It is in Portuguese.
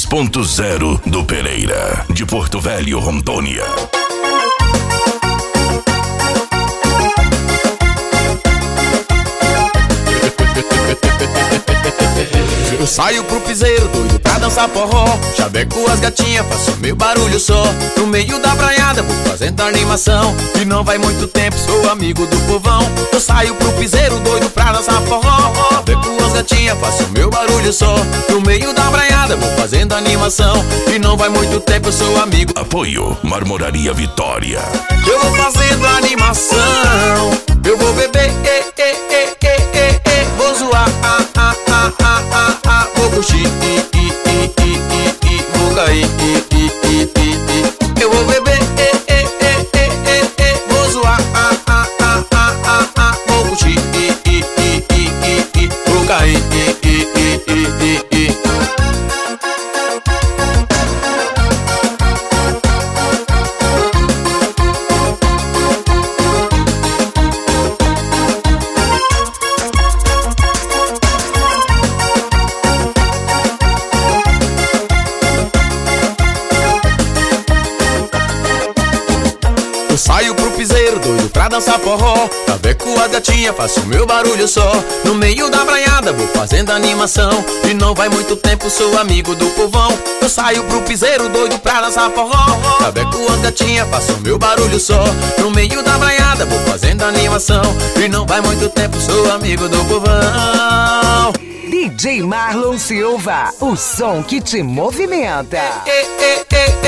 2.0 do Pereira, de Porto Velho, Rondônia. Eu saio pro piseiro, doido pra dançar forró. Chaveco as gatinhas, faço meu barulho só. No meio da braiada, vou fazendo animação. E não vai muito tempo, sou amigo do povão. Eu saio pro piseiro, doido pra dançar forró. Chaveco as gatinhas, faço meu barulho só. No meio da braiada, vou fazendo animação. E não vai muito tempo, eu sou amigo. Apoio Marmoraria Vitória. Eu vou fazendo animação. Eu vou beber, vou zoar, vou curtir, vou cair, eu vou beber, vou zoar, vou curtir, vou cair, eu saio pro piseiro, doido pra dançar forró. Chaveco a gatinha, faço meu barulho só. No meio da braiada, vou fazendo animação. E não vai muito tempo, sou amigo do povão. Eu saio pro piseiro, doido pra dançar forró. Chaveco a gatinha, faço meu barulho só. No meio da braiada, vou fazendo animação. E não vai muito tempo, sou amigo do povão. DJ Marlon Silva, o som que te movimenta.